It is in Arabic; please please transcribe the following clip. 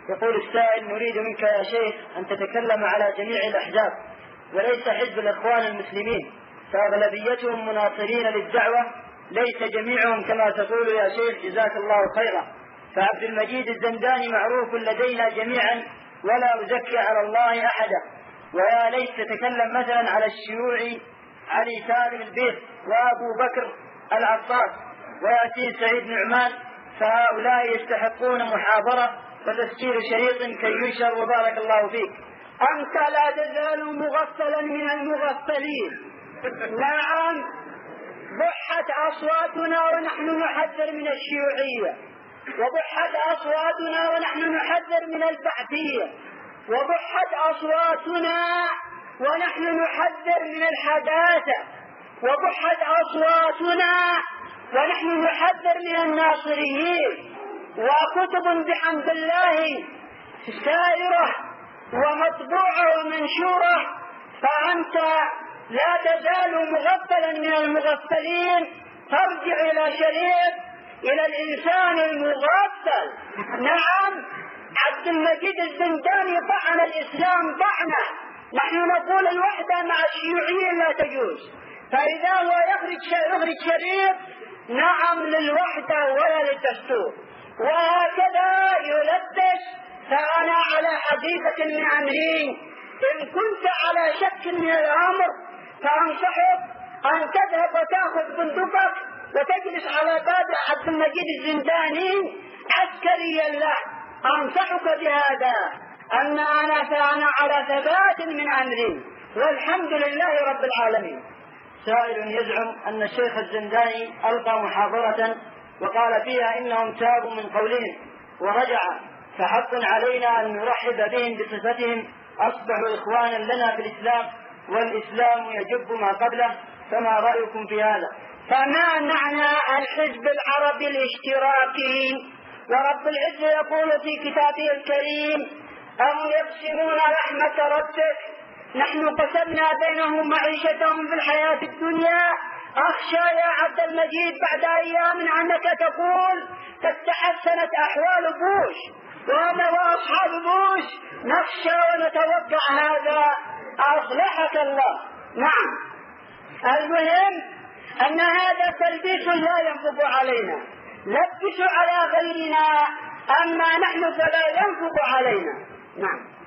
يقول السائل: نريد منك يا شيخ أن تتكلم على جميع الأحزاب وليس حزب الإخوان المسلمين، فأغلبيتهم مناصرين للدعوة، ليس جميعهم كما تقول يا شيخ، جزاك الله خيرا. فعبد المجيد الزنداني معروف لدينا جميعا ولا أزكي على الله أحدا، ويا ليت تتكلم مثلا على الشيوعي علي سالم البيت وأبو بكر العطاس وياسين سعيد نعمان، فهؤلاء يستحقون محاضرة وتسجيل شريط كي ينشر، وبارك الله فيك. أنت لا تزال مغفلا من المغفلين. نعم، بحت أصواتنا ونحن نحذر من الشيوعية، وبحت أصواتنا ونحن نحذر من البعثية، وبحت أصواتنا ونحن نحذر من الحداثة، وبحت أصواتنا ونحن نحذر من الناصريين، وكتب بحمد الله سائرة ومطبوعة ومنشورة، فأنت لا تزال مغفلا من المغفلين. ترجع إلى شريف، إلى الإنسان المغفل. نعم، عبد المجيد الزنداني طعن الإسلام طعنه. نحن نقول الوحدة مع الشيوعيين لا تجوز، فإذا هو يخرج شريف نعم للوحدة ولا للدستور، وهكذا يلبس. فأنا على حديثة من أمرين: إن كنت على شك من الأمر فأنصحك أن تذهب وتأخذ بندقك وتجلس على باب عبد المجيد الزنداني عسكريا له. أنصحك بهذا. أما فأنا على ثبات من أمري، والحمد لله رب العالمين. سائل يزعم أن الشيخ الزنداني ألقى محاضرة وقال فيها إنهم تابوا من قولهم ورجع، فحق علينا أن نرحب بهم بصفتهم، أصبحوا إخوانا لنا في الإسلام والإسلام يجب ما قبله، فما رأيكم في هذا؟ فما معنى الحزب العربي الاشتراكي؟ ورب العزة يقول في كتابه الكريم: أم يقسمون رحمة ربك نحن قسمنا بينهم معيشتهم في الحياة الدنيا. أخشى يا عبد المجيد بعد أيام أنك تقول قد تحسنت أحوال بوش وأصحاب بوش، نخشى ونتوقع هذا. أصلحك الله. نعم، المهم أن هذا تلبيس لا ينفق علينا، لبسوا على غيرنا، أما نحن فلا ينفق علينا. نعم.